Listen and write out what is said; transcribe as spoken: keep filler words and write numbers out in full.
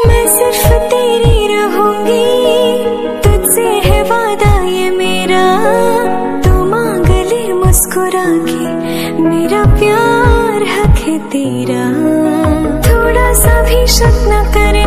मैं सिर्फ तेरी रहूंगी, तुझसे है वादा ये मेरा। तू मांग ले मुस्कुरा के, मेरा प्यार हक है तेरा। थोड़ा सा भी शक न करे